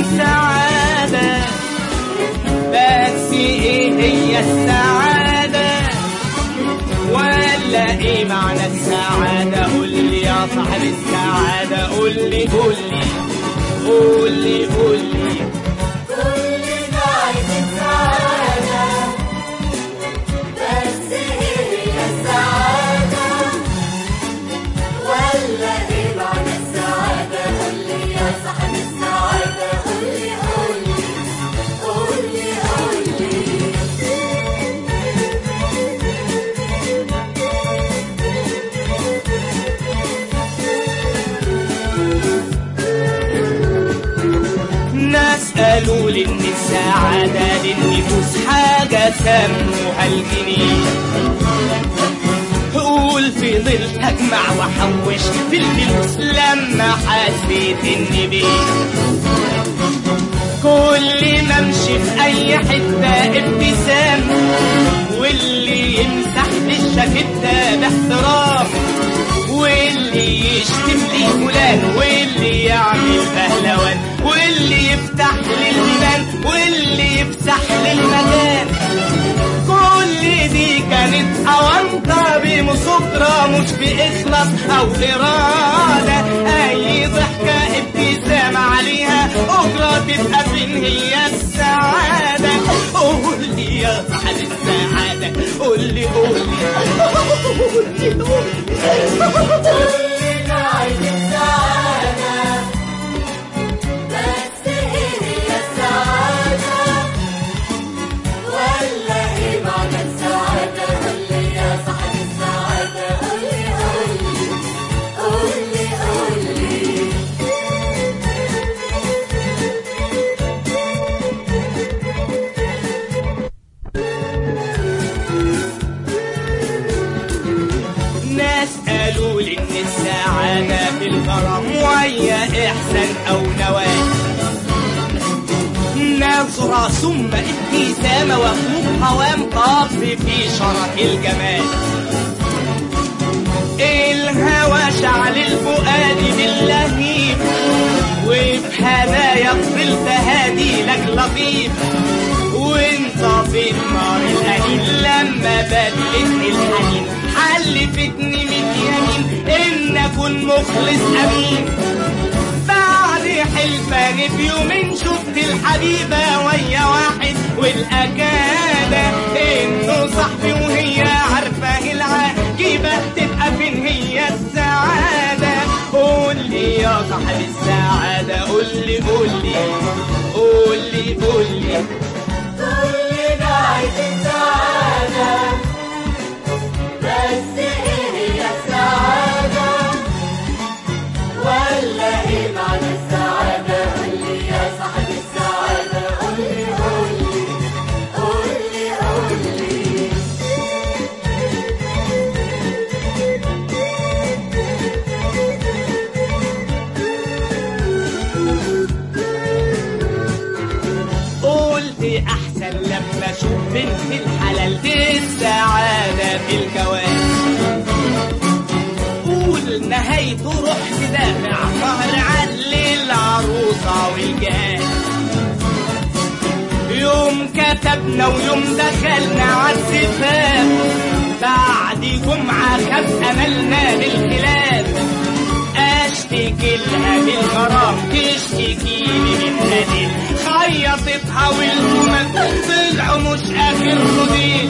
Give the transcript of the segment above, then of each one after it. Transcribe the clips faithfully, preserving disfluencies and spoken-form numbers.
سعادة، بس ايه هي السعادة؟ ولا ايه معنى السعادة؟ قولي يا صاحب السعادة، قولي قولي قولي قولي كلنا عايزين سعادة، بس ايه هي السعادة؟ ولا ايه معنى السعادة؟ قولي يا صاحب السعادة، قولي قولي قولي قولي ناس قالوا لي ان السعادة للنفوس حاجة سموها الجنيه. قول فضلت اجمع واحوش في الفلوس لما حسيت اني بيه كل ما امشي في اي حتة ابتسام، واللي يمسح لي الشاكيتة باحترام، واللي يشتم لي فلان، واللي يعمل بهلوان، واللي يفتح لي البيبان، واللي يفسح لي المكان. كل دي كانت أونطة بمصدرة، مش بإخلاص أو إرادة. أي ضحكة ابتسامة عليها أجرة، تبقى فين هي السعادة؟ قولي يا صاحب السعادة، قولي قولي قولي قولي كلنا عايزين سعادة، بس ايه هي السعادة؟ ولا ايه معنى السعادة؟ قولي يا صاحب السعادة، قولي قولي قولي قولي ناس قالوا لي ان السعادة في الغرام، وهي احسان او نواة، نظرة ثم ابتسامة وخلوق قوام طاف في شرح الجمال. الهوى شعل الفؤاد باللهيب، وفي هدايا فضلت هادي لك لطيف، وانت في النار الأنين لما بدلتني الحنين، حلفتني من يمين ان اكون مخلص امين. بعد حلفان في يومين شفت الحبيبة ويا واحد والأكادة، انتو صاحبي وهي عارفة العجيبة، تبقى فين هي السعادة؟ قولي يا صاحب السعادة، قولي قولي قولي قولي كلنا عايزين سعادة، بس ايه هي السعادة؟ ولا ايه معنى السعادة؟ قولي يا صاحب السعادة، قولي قولي قولي قولي قلت احسن لما اشوف بنت الحلال دي السعادة في الجواز. قول نهايته روح تدافع مهر علي العروسة والجهاز. يوم كتبنا ويوم دخلنا عالزفاف، بعد جمعة خف املنا بالخلاف. اشتكي لها بالغرام، تشتكيلي من هديل، خيطتها والهمم طلعوا مش اخر خديل.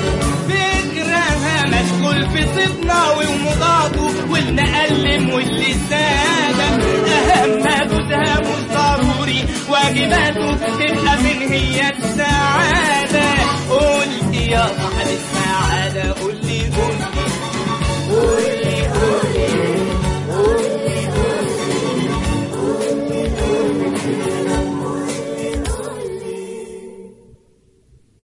فكرها مشغول في صدنا ومضاده، والمقلم واللي سادة اهم جوزها مش ضروري، واجباته تبقى فين هي